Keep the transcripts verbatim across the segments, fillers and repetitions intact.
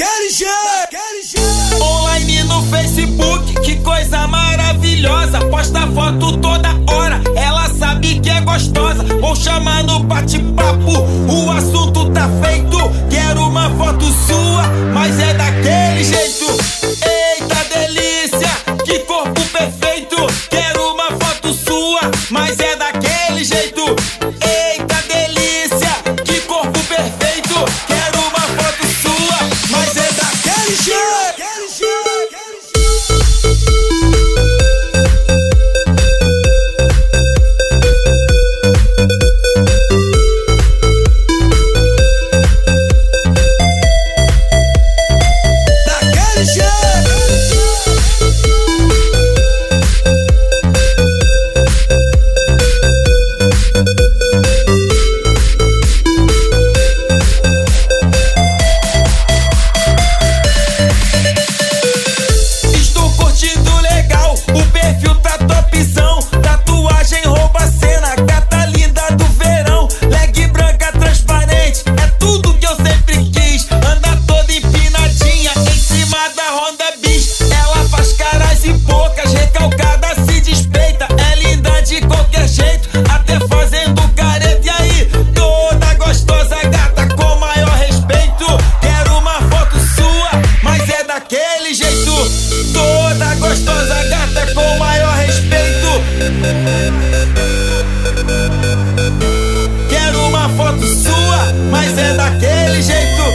daquele jeito. Online no Facebook, que coisa maravilhosa. Posta foto toda hora, ela sabe que é gostosa. Vou chamar no bate-papo, o assunto tá feito. Quero uma foto sua, mas é daquele jeito. Eita delícia, que corpo perfeito. Quero uma foto sua, mas é daquele jeito. Eita delícia, que corpo perfeito. Quero uma foto sua, mas é daquele jeito. Toda gostosa gata com maior respeito. Quero uma foto sua, mas é daquele jeito.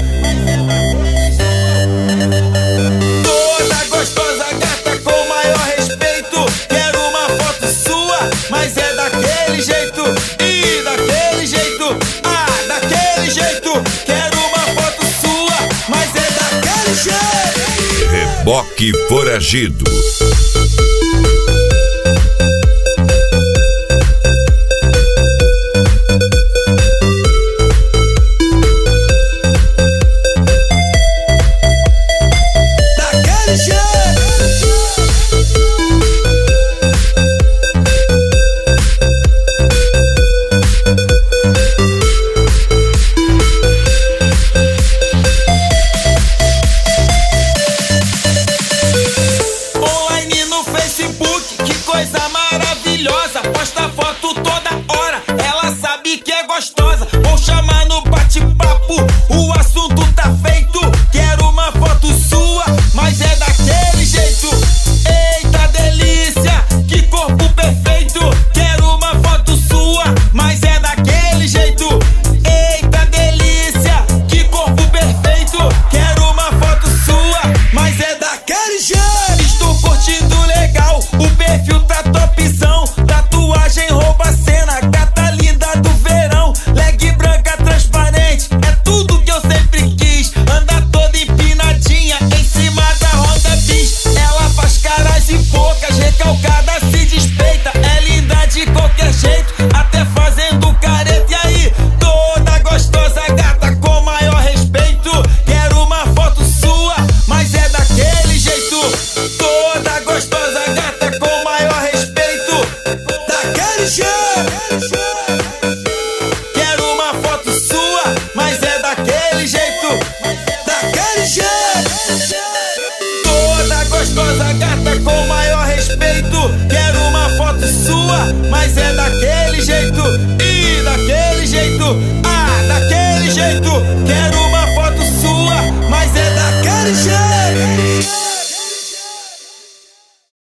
Toda gostosa gata com maior respeito. Quero uma foto sua, mas é daquele jeito. E daquele jeito, ah, daquele jeito. Quero uma foto sua, mas é daquele jeito. Reboque Foragido.